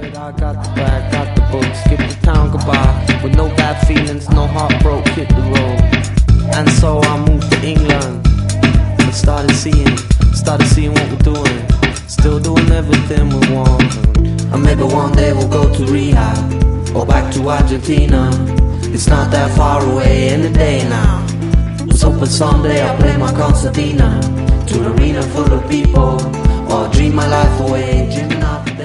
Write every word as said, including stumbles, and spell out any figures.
it, I got the bag, got the book, skip the town goodbye. With no bad feelings, no heart broke, hit the road. And so I moved to England and started seeing, started seeing what we're doing. Still doing everything we want. And maybe one day we'll go to rehab or back to Argentina. It's not that far away any day now. Let's hope someday I'll play my concertina to an arena full of people, or dream my life away, dreaming of